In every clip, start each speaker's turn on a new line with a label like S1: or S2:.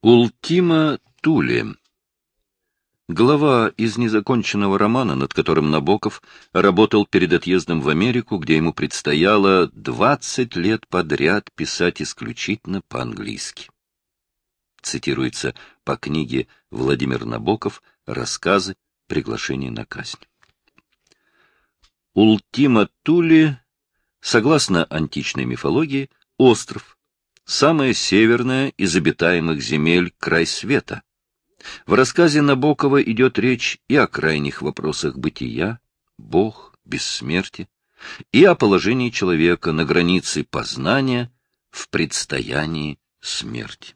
S1: Ультима Туле. Глава из незаконченного романа, над которым Набоков работал перед отъездом в Америку, где ему предстояло 20 лет подряд писать исключительно по-английски. Цитируется по книге Владимир Набоков «Рассказы. Приглашение на казнь». Ультима Туле, согласно античной мифологии, остров, самая северная из обитаемых земель край света. В рассказе Набокова идет речь и о крайних вопросах бытия, Бог, бессмертие, и о положении человека на границе познания в предстоянии смерти.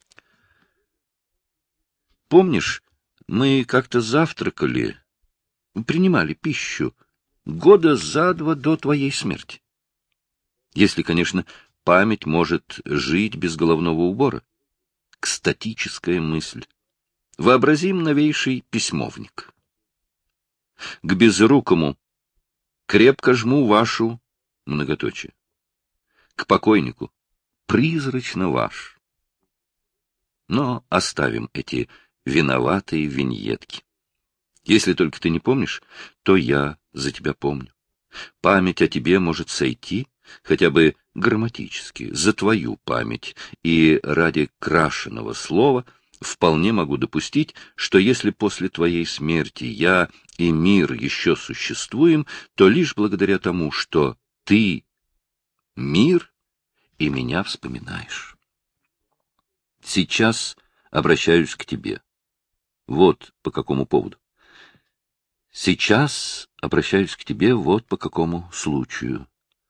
S1: Помнишь, мы как-то завтракали, принимали пищу года за 2 до твоей смерти? Если, конечно, память может жить без головного убора. Кстатическая мысль. Вообразим новейший письмовник. К безрукому крепко жму вашу, многоточие. К покойнику призрачно ваш. Но оставим эти виноватые виньетки. Если только ты не помнишь, то я за тебя помню. Память о тебе может сойти, хотя бы грамматически, за твою память, и ради крашеного слова вполне могу допустить, что если после твоей смерти я и мир еще существуем, то лишь благодаря тому, что ты — мир, и меня вспоминаешь. Сейчас обращаюсь к тебе. Вот по какому поводу. Сейчас обращаюсь к тебе вот по какому случаю.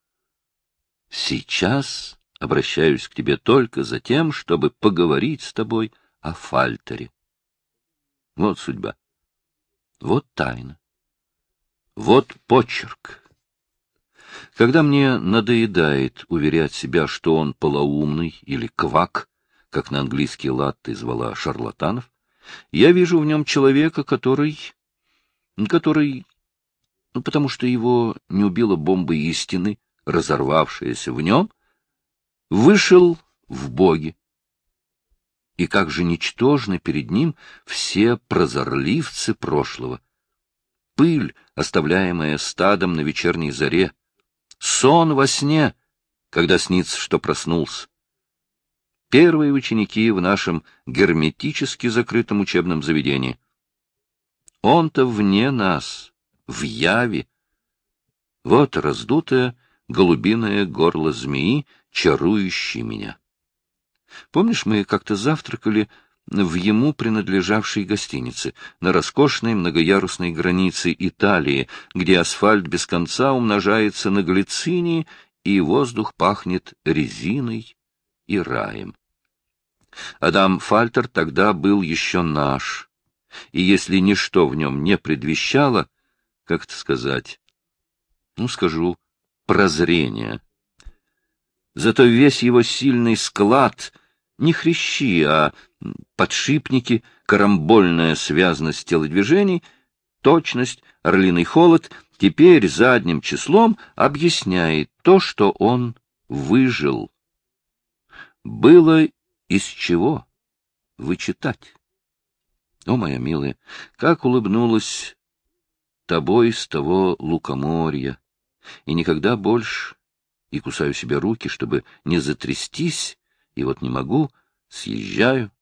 S1: Сейчас обращаюсь к тебе только за тем, чтобы поговорить с тобой о Фальтере. Вот судьба. Вот тайна. Вот почерк. Когда мне надоедает уверять себя, что он полоумный или квак, как на английский лад ты звала шарлатанов, я вижу в нем человека, который, потому что его не убила бомба истины, разорвавшаяся в нем, вышел в Боге. И как же ничтожны перед ним все прозорливцы прошлого. Пыль, оставляемая стадом на вечерней заре, сон во сне, когда снится, что проснулся. Первые ученики в нашем герметически закрытом учебном заведении. Он-то вне нас, в яве. Вот раздутое голубиное горло змеи, чарующей меня. Помнишь, мы как-то завтракали в ему принадлежавшей гостинице, на роскошной многоярусной границе Италии, где асфальт без конца умножается на глицинии, и воздух пахнет резиной и раем. Адам Фальтер тогда был еще наш, и если ничто в нем не предвещало, как это сказать, скажу, прозрение. Зато весь его сильный склад, не хрящи, а подшипники, карамбольная связность телодвижений, точность, орлиный холод, теперь задним числом объясняет то, что он выжил. Было из чего вычитать. О, моя милая, как улыбнулась тобой с того лукоморья, и никогда больше, и кусаю себе руки, чтобы не затрястись, и вот не могу, съезжаю,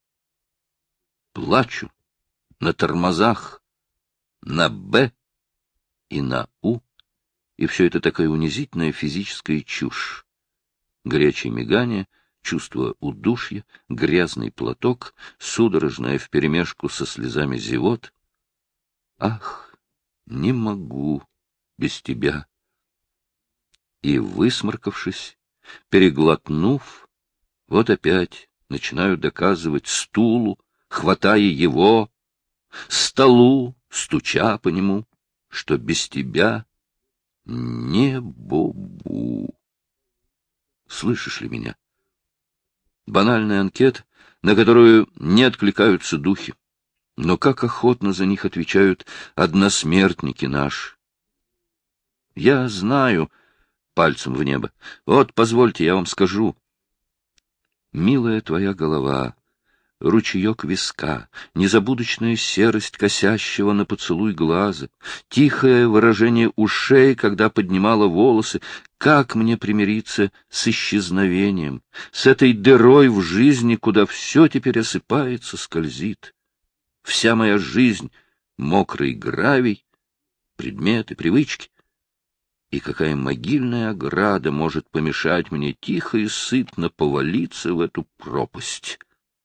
S1: плачу на тормозах, на «Б» и на «У», и все это такая унизительная физическая чушь. Горячее мигание, чувство удушья, грязный платок, судорожное вперемешку со слезами зевот. Ах, не могу без тебя. И, высморкавшись, переглотнув, вот опять начинаю доказывать стулу, хватая его, столу, стуча по нему, что без тебя не бобу. Слышишь ли меня? Банальная анкета, на которую не откликаются духи, но как охотно за них отвечают односмертники наши. Я знаю, пальцем в небо, вот, позвольте, я вам скажу. Милая твоя голова, ручеек виска, незабудочная серость косящего на поцелуй глаза, тихое выражение ушей, когда поднимала волосы. Как мне примириться с исчезновением, с этой дырой в жизни, куда все теперь осыпается, скользит? Вся моя жизнь — мокрый гравий, предметы, привычки. И какая могильная ограда может помешать мне тихо и сытно повалиться в эту пропасть?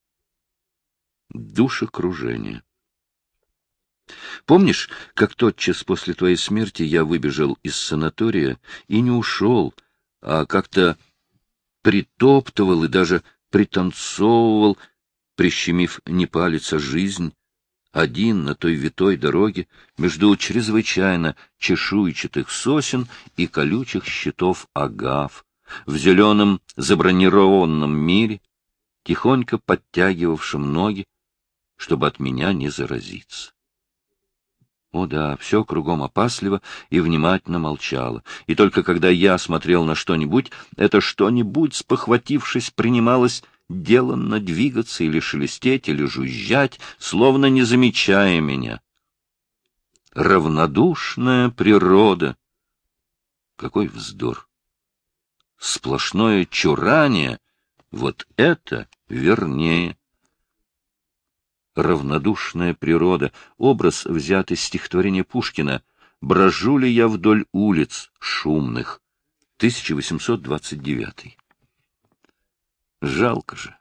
S1: Душекружение. Помнишь, как тотчас после твоей смерти я выбежал из санатория и не ушел, а как-то притоптывал и даже пританцовывал, прищемив не палец, а жизнь, один на той витой дороге между чрезвычайно чешуйчатых сосен и колючих щитов агав, в зеленом забронированном мире, тихонько подтягивавшем ноги, чтобы от меня не заразиться. О да, все кругом опасливо и внимательно молчало, и только когда я смотрел на что-нибудь, это что-нибудь, спохватившись, принималось деланно двигаться или шелестеть, или жужжать, словно не замечая меня. Равнодушная природа. Какой вздор! Сплошное чурание, вот это вернее. Равнодушная природа — образ, взятый из стихотворения Пушкина «Брожу ли я вдоль улиц шумных», 1829. Жалко же.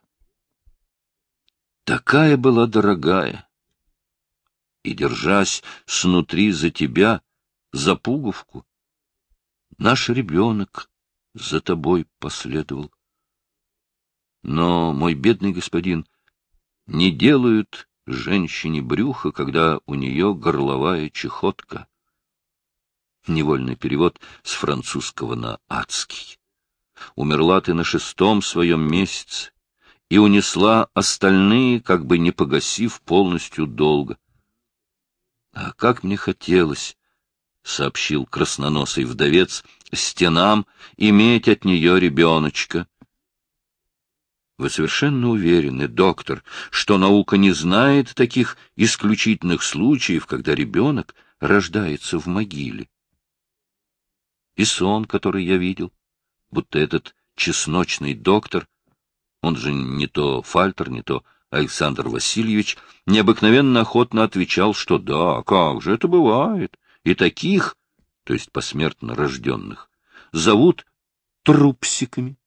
S1: Такая была дорогая. И, держась снутри за тебя, за пуговку, наш ребенок за тобой последовал. Но, мой бедный господин, не делают женщине брюха, когда у нее горловая чехотка. Невольный перевод с французского на адский. Умерла ты на 6-м своем месяце и унесла остальные, как бы не погасив полностью долга. А как мне хотелось, — сообщил красноносый вдовец, — стенам иметь от нее ребеночка. Вы совершенно уверены, доктор, что наука не знает таких исключительных случаев, когда ребенок рождается в могиле? И сон, который я видел, будто этот чесночный доктор, он же не то Фальтер, не то Александр Васильевич, необыкновенно охотно отвечал, что да, как же это бывает, и таких, то есть посмертно рожденных, зовут трупсиками.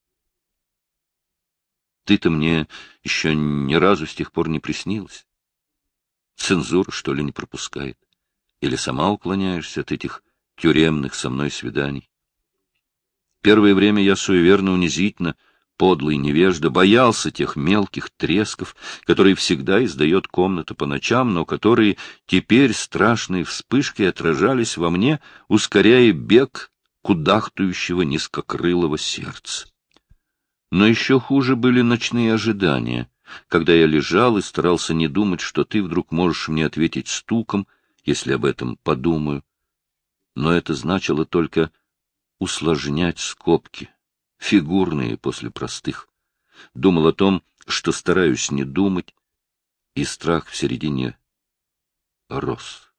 S1: Ты-то мне еще ни разу с тех пор не приснилась. Цензура, что ли, не пропускает? Или сама уклоняешься от этих тюремных со мной свиданий? Первое время я суеверно, унизительно, подлый невежда, боялся тех мелких тресков, которые всегда издает комната по ночам, но которые теперь страшной вспышкой отражались во мне, ускоряя бег кудахтающего низкокрылого сердца. Но еще хуже были ночные ожидания, когда я лежал и старался не думать, что ты вдруг можешь мне ответить стуком, если об этом подумаю. Но это значило только усложнять скобки, фигурные после простых. Думал о том, что стараюсь не думать, и страх в середине рос.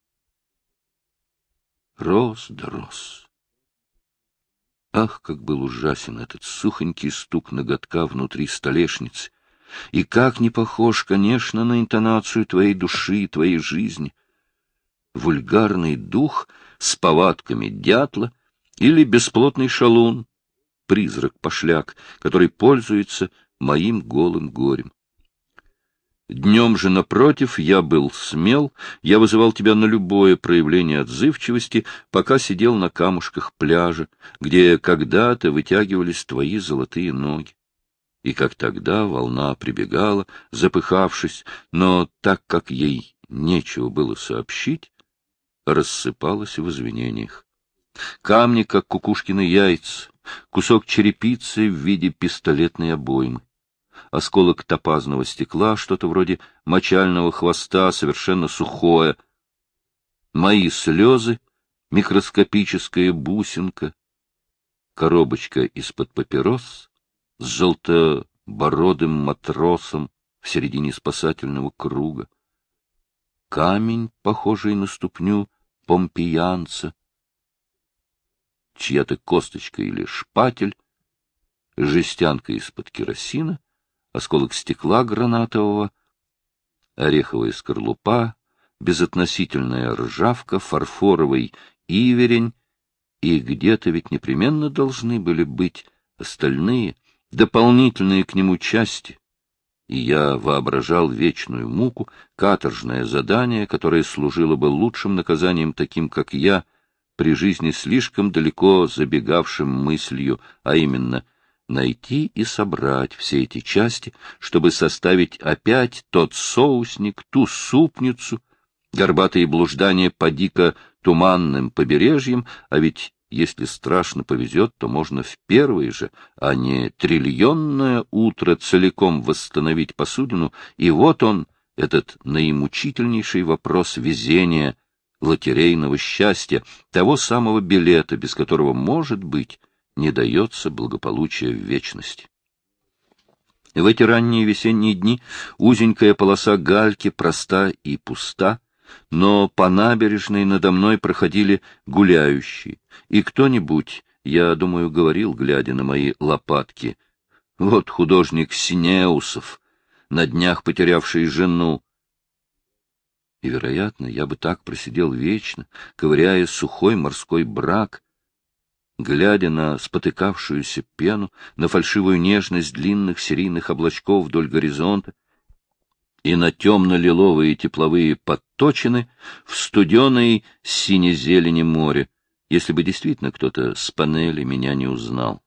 S1: Рос да рос. Ах, как был ужасен этот сухонький стук ноготка внутри столешницы, и как не похож, конечно, на интонацию твоей души и твоей жизни. Вульгарный дух с повадками дятла или бесплотный шалун, призрак-пошляк, который пользуется моим голым горем. Днем же, напротив, я был смел, я вызывал тебя на любое проявление отзывчивости, пока сидел на камушках пляжа, где когда-то вытягивались твои золотые ноги. И как тогда волна прибегала, запыхавшись, но так как ей нечего было сообщить, рассыпалась в извинениях. Камни, как кукушкины яйца, кусок черепицы в виде пистолетной обоймы, осколок топазного стекла, что-то вроде мочального хвоста, совершенно сухое, мои слезы, микроскопическая бусинка, коробочка из-под папирос с желтобородым матросом в середине спасательного круга, камень, похожий на ступню помпеянца, чья-то косточка или шпатель, жестянка из-под керосина, осколок стекла гранатового, ореховая скорлупа, безотносительная ржавка, фарфоровый иверень, и где-то ведь непременно должны были быть остальные, дополнительные к нему части. И я воображал вечную муку, каторжное задание, которое служило бы лучшим наказанием таким, как я, при жизни слишком далеко забегавшим мыслью, а именно найти и собрать все эти части, чтобы составить опять тот соусник, ту супницу, горбатые блуждания по дико туманным побережьям, а ведь если страшно повезет, то можно в первое же, а не триллионное утро целиком восстановить посудину, и вот он, этот наимучительнейший вопрос везения, лотерейного счастья, того самого билета, без которого, может быть, не дается благополучие в вечности. В эти ранние весенние дни узенькая полоса гальки проста и пуста, но по набережной надо мной проходили гуляющие, и кто-нибудь, я думаю, говорил, глядя на мои лопатки, вот художник Синеусов, на днях потерявший жену. И, вероятно, я бы так просидел вечно, ковыряя сухой морской брак, глядя на спотыкавшуюся пену, на фальшивую нежность длинных серийных облачков вдоль горизонта, и на темно-лиловые тепловые подточины в студеной сине-зелени море, если бы действительно кто-то с панели меня не узнал.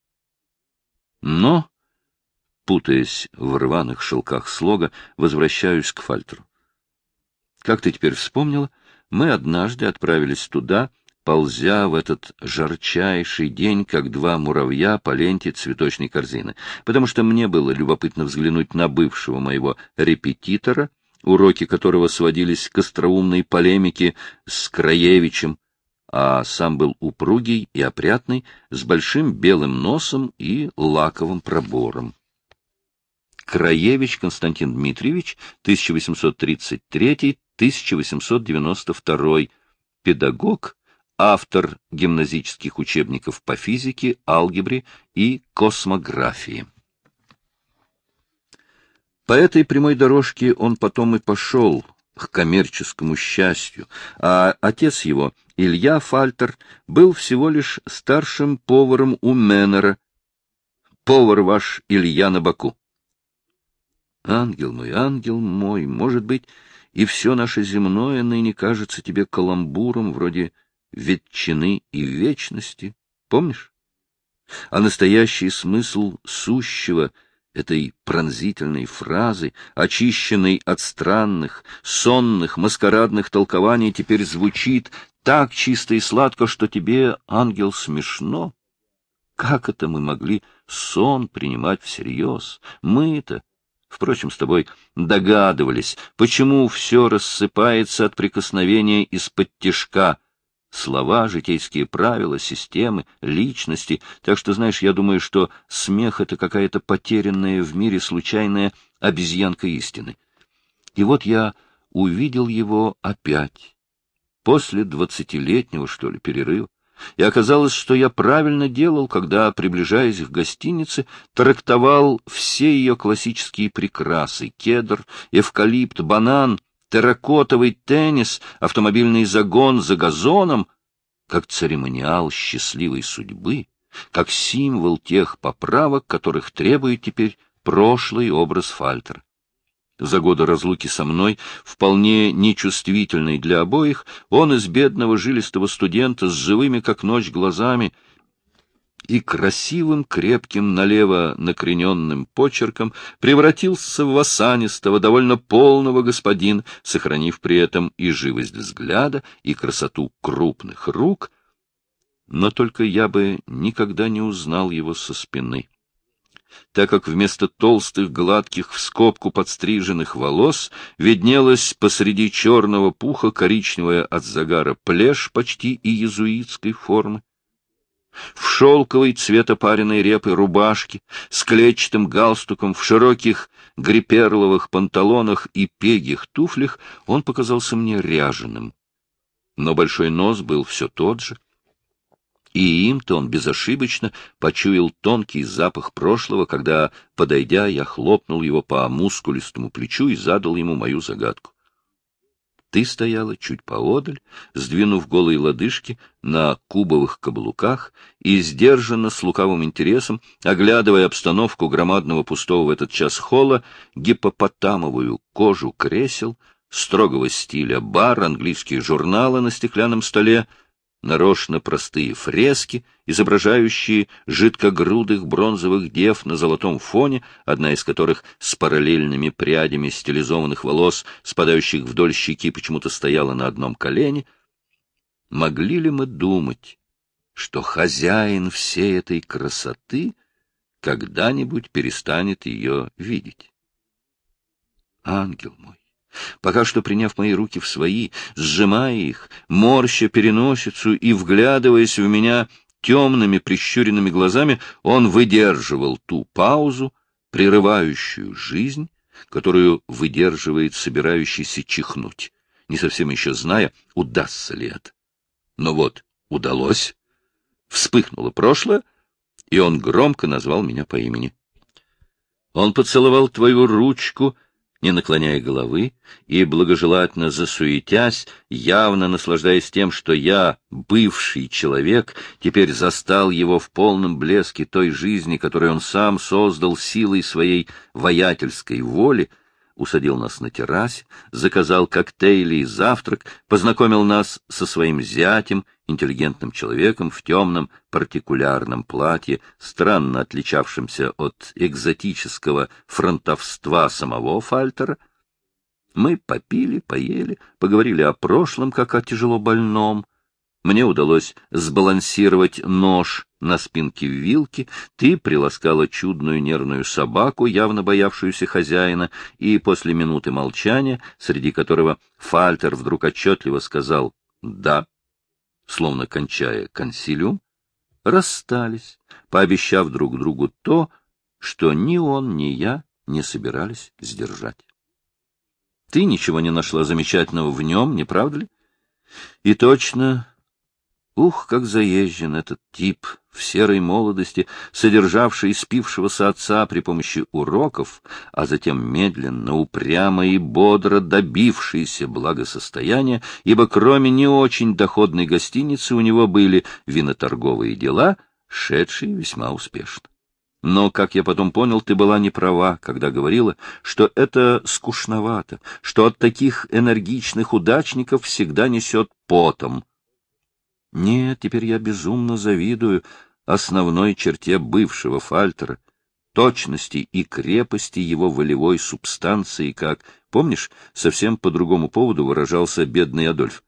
S1: Но, путаясь в рваных шелках слога, возвращаюсь к Фальтеру. Как ты теперь вспомнила, мы однажды отправились туда, ползя в этот жарчайший день, как два муравья по ленте цветочной корзины, потому что мне было любопытно взглянуть на бывшего моего репетитора, уроки которого сводились к остроумной полемике с Краевичем, а сам был упругий и опрятный, с большим белым носом и лаковым пробором. Краевич Константин Дмитриевич, 1833-1892, педагог, автор гимназических учебников по физике, алгебре и космографии. По этой прямой дорожке он потом и пошел к коммерческому счастью, а отец его, Илья Фальтер, был всего лишь старшим поваром у Меннера. Повар ваш Илья на боку. Ангел мой, может быть, и все наше земное ныне кажется тебе каламбуром вроде ветчины и вечности, помнишь? А настоящий смысл сущего этой пронзительной фразы, очищенной от странных, сонных, маскарадных толкований, теперь звучит так чисто и сладко, что тебе, ангел, смешно. Как это мы могли сон принимать всерьез? Мы-то, впрочем, с тобой догадывались, почему все рассыпается от прикосновения из-под тишка. Слова, житейские правила, системы, личности. Так что, знаешь, я думаю, что смех — это какая-то потерянная в мире случайная обезьянка истины. И вот я увидел его опять, после 20-летнего, что ли, перерыва. И оказалось, что я правильно делал, когда, приближаясь к гостинице, трактовал все ее классические прекрасы — кедр, эвкалипт, банан, терракотовый теннис, автомобильный загон за газоном, как церемониал счастливой судьбы, как символ тех поправок, которых требует теперь прошлый образ Фальтера. За годы разлуки со мной, вполне нечувствительный для обоих, он из бедного жилистого студента с живыми как ночь глазами и красивым, крепким, налево накрененным почерком превратился в осанистого, довольно полного господина, сохранив при этом и живость взгляда, и красоту крупных рук, но только я бы никогда не узнал его со спины, так как вместо толстых, гладких, в скобку подстриженных волос виднелась посреди черного пуха коричневая от загара плешь почти иезуитской формы. в шелковой цвета пареной репы рубашке, с клетчатым галстуком, в широких грипперловых панталонах и пегих туфлях, он показался мне ряженым. Но большой нос был все тот же, и им-то он безошибочно почуял тонкий запах прошлого, когда, подойдя, я хлопнул его по мускулистому плечу и задал ему мою загадку. Ты стояла чуть поодаль, сдвинув голые лодыжки на кубовых каблуках и, сдержанно, с лукавым интересом, оглядывая обстановку громадного пустого в этот час холла, гиппопотамовую кожу кресел, строгого стиля бар, английские журналы на стеклянном столе, нарочно простые фрески, изображающие жидкогрудых бронзовых дев на золотом фоне, одна из которых с параллельными прядями стилизованных волос, спадающих вдоль щеки, почему-то стояла на одном колене. Могли ли мы думать, что хозяин всей этой красоты когда-нибудь перестанет ее видеть? Ангел мой! Пока что приняв мои руки в свои, сжимая их, морща переносицу и вглядываясь в меня темными прищуренными глазами, он выдерживал ту паузу, прерывающую жизнь, которую выдерживает собирающийся чихнуть, не совсем еще зная, удастся ли это. Но вот удалось, вспыхнуло прошлое, и он громко назвал меня по имени. Он поцеловал твою ручку, не наклоняя головы, и, благожелательно засуетясь, явно наслаждаясь тем, что я, бывший человек, теперь застал его в полном блеске той жизни, которую он сам создал силой своей воятельской воли, усадил нас на террасе, заказал коктейли и завтрак, познакомил нас со своим зятем, интеллигентным человеком в темном партикулярном платье, странно отличавшимся от экзотического фронтовства самого Фальтера. Мы попили, поели, поговорили о прошлом, как о тяжело больном. Мне удалось сбалансировать нож на спинке вилки, ты приласкала чудную нервную собаку, явно боявшуюся хозяина, и после минуты молчания, среди которого Фальтер вдруг отчетливо сказал «да», словно кончая консилиум, расстались, пообещав друг другу то, что ни он, ни я не собирались сдержать. Ты ничего не нашла замечательного в нем, не правда ли? И точно... Ух, как заезжен этот тип в серой молодости, содержавший спившегося отца при помощи уроков, а затем медленно, упрямо и бодро добившийся благосостояния, ибо кроме не очень доходной гостиницы у него были виноторговые дела, шедшие весьма успешно. Но, как я потом понял, ты была не права, когда говорила, что это скучновато, что от таких энергичных удачников всегда несет потом. Нет, теперь я безумно завидую основной черте бывшего Фальтера, точности и крепости его волевой субстанции, как, помнишь, совсем по другому поводу выражался бедный Адольф.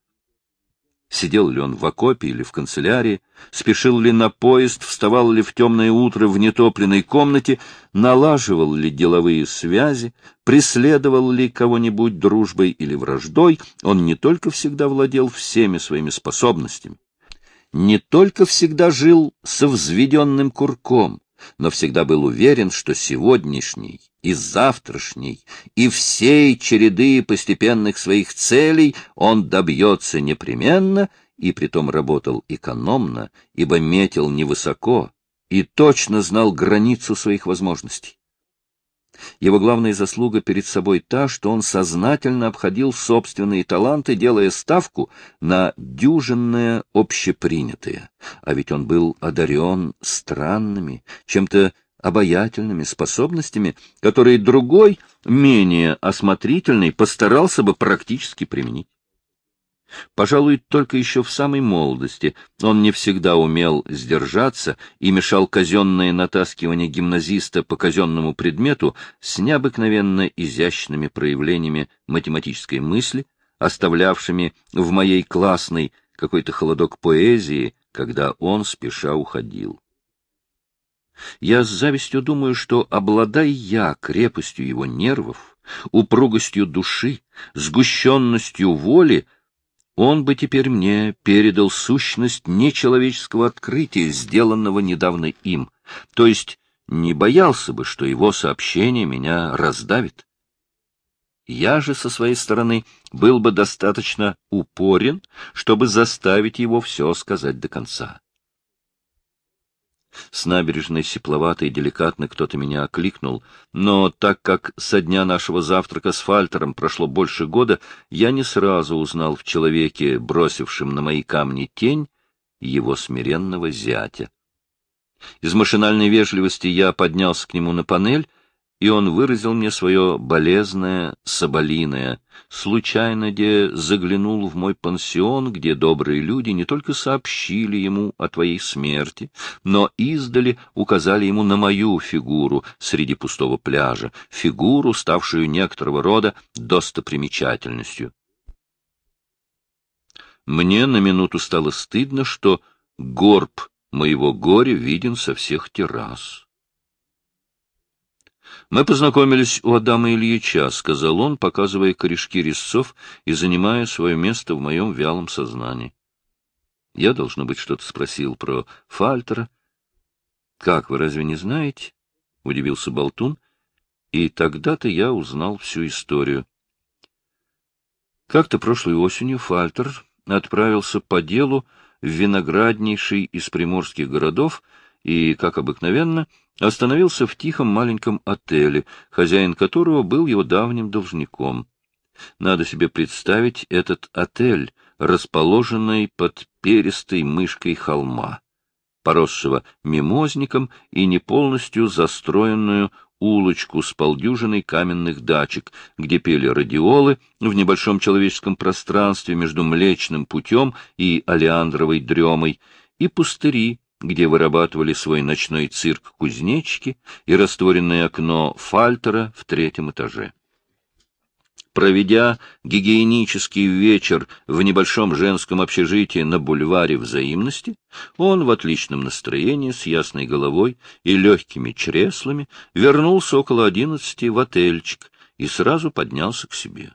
S1: Сидел ли он в окопе или в канцелярии, спешил ли на поезд, вставал ли в темное утро в нетопленной комнате, налаживал ли деловые связи, преследовал ли кого-нибудь дружбой или враждой, он не только всегда владел всеми своими способностями, не только всегда жил со взведенным курком, но всегда был уверен, что сегодняшний и завтрашний и всей череды постепенных своих целей он добьется непременно, и притом работал экономно, ибо метил невысоко и точно знал границу своих возможностей. Его главная заслуга перед собой та, что он сознательно обходил собственные таланты, делая ставку на дюжинное общепринятое. А ведь он был одарен странными, чем-то обаятельными способностями, которые другой, менее осмотрительный, постарался бы практически применить. Пожалуй, только еще в самой молодости он не всегда умел сдержаться и мешал казенное натаскивание гимназиста по казенному предмету с необыкновенно изящными проявлениями математической мысли, оставлявшими в моей классной какой-то холодок поэзии, когда он спеша уходил. Я с завистью думаю, что, обладая я крепостью его нервов, упругостью души, сгущенностью воли, он бы теперь мне передал сущность нечеловеческого открытия, сделанного недавно им, то есть не боялся бы, что его сообщение меня раздавит. Я же, со своей стороны, был бы достаточно упорен, чтобы заставить его все сказать до конца. С набережной сипловато и деликатно кто-то меня окликнул, но так как со дня нашего завтрака с Фальтером прошло больше года, я не сразу узнал в человеке, бросившем на мои камни тень, его смиренного зятя. Из машинальной вежливости я поднялся к нему на панель, и он выразил мне свое болезное, соболиное, случайно где заглянул в мой пансион, где добрые люди не только сообщили ему о твоей смерти, но издали указали ему на мою фигуру среди пустого пляжа, фигуру, ставшую некоторого рода достопримечательностью. Мне на минуту стало стыдно, что горб моего горя виден со всех террас. «Мы познакомились у Адама Ильича», — сказал он, показывая корешки резцов и занимая свое место в моем вялом сознании. Я, должно быть, что-то спросил про Фальтера. «Как, вы разве не знаете?» — удивился болтун, и тогда-то я узнал всю историю. Как-то прошлой осенью Фальтер отправился по делу в винограднейший из приморских городов и, как обыкновенно, остановился в тихом маленьком отеле, хозяин которого был его давним должником. Надо себе представить этот отель, расположенный под перистой мышкой холма, поросшего мимозником и не полностью застроенную улочку с полдюжиной каменных дачек, где пели радиолы в небольшом человеческом пространстве между Млечным путем и Алеандровой дремой, и пустыри, где вырабатывали свой ночной цирк кузнечики, и растворенное окно Фальтера в 3-м этаже. Проведя гигиенический вечер в небольшом женском общежитии на бульваре Взаимности, он в отличном настроении, с ясной головой и легкими чреслами, вернулся около 11 в отельчик и сразу поднялся к себе.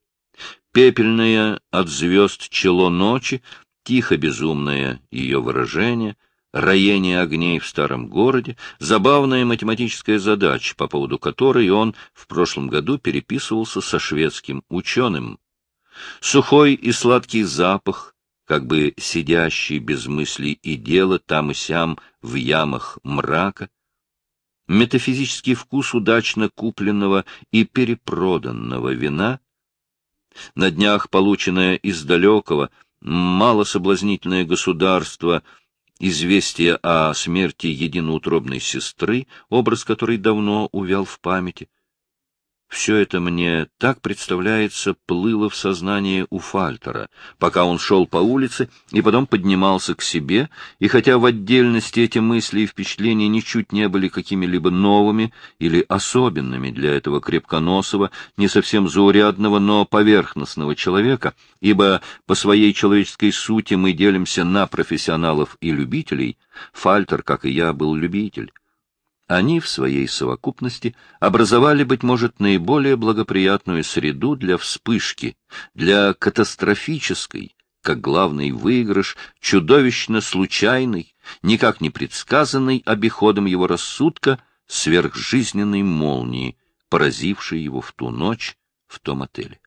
S1: Пепельное от звезд чело ночи, тихо безумное ее выражение, роение огней в старом городе, забавная математическая задача, по поводу которой он в прошлом году переписывался со шведским ученым. Сухой и сладкий запах, как бы сидящий без мыслей и дела там и сям в ямах мрака, метафизический вкус удачно купленного и перепроданного вина, на днях полученное из далекого, малособлазнительное государство известие о смерти единоутробной сестры, образ которой давно увял в памяти. Все это мне так представляется, плыло в сознании у Фальтера, пока он шел по улице и потом поднимался к себе, и хотя в отдельности эти мысли и впечатления ничуть не были какими-либо новыми или особенными для этого крепконосого, не совсем заурядного, но поверхностного человека, ибо по своей человеческой сути мы делимся на профессионалов и любителей, Фальтер, как и я, был любитель. Они в своей совокупности образовали, быть может, наиболее благоприятную среду для вспышки, для катастрофической, как главный выигрыш, чудовищно случайной, никак не предсказанной обиходом его рассудка, сверхжизненной молнии, поразившей его в ту ночь в том отеле.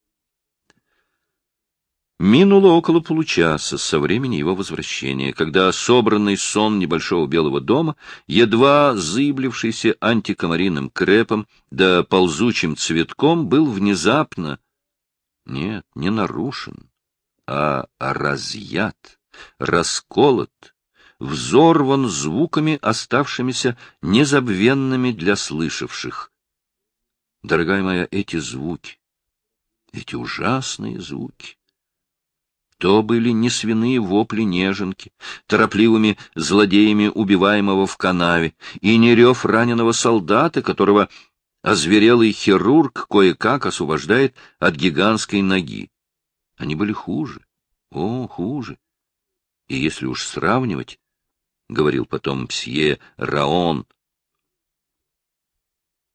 S1: Минуло около получаса со времени его возвращения, когда собранный сон небольшого белого дома, едва зыблившийся антикомариным крепом да ползучим цветком, был внезапно, нет, не нарушен, а разъят, расколот, взорван звуками, оставшимися незабвенными для слышавших. Дорогая моя, эти звуки, эти ужасные звуки, то были не свиные вопли неженки, торопливыми злодеями убиваемого в канаве, и не рев раненого солдата, которого озверелый хирург кое-как освобождает от гигантской ноги. Они были хуже, хуже. И если уж сравнивать, — говорил потом мсье Раон,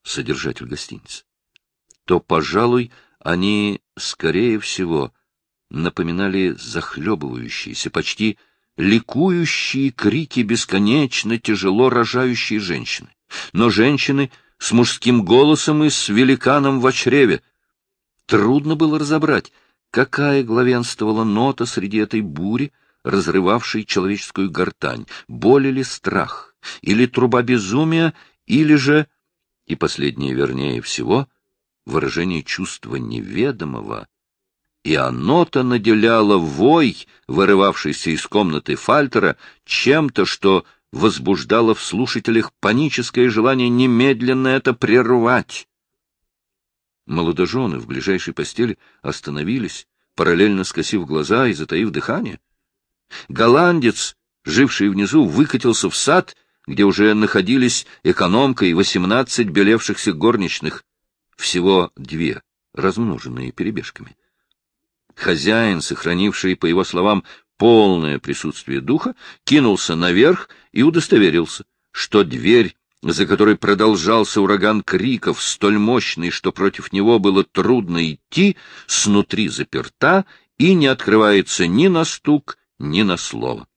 S1: содержатель гостиницы, — то, пожалуй, они, скорее всего, напоминали захлебывающиеся, почти ликующие крики бесконечно тяжело рожающей женщины. Но женщины с мужским голосом и с великаном в чреве. Трудно было разобрать, какая главенствовала нота среди этой бури, разрывавшей человеческую гортань, боль или страх, или труба безумия, или же, и последнее вернее всего, выражение чувства неведомого, и оно-то наделяло вой, вырывавшийся из комнаты Фальтера, чем-то, что возбуждало в слушателях паническое желание немедленно это прервать. Молодожены в ближайшей постели остановились, параллельно скосив глаза и затаив дыхание. Голландец, живший внизу, выкатился в сад, где уже находились экономка и 18 белевшихся горничных, всего 2, размноженные перебежками. Хозяин, сохранивший, по его словам, полное присутствие духа, кинулся наверх и удостоверился, что дверь, за которой продолжался ураган криков, столь мощный, что против него было трудно идти, снутри заперта и не открывается ни на стук, ни на слово.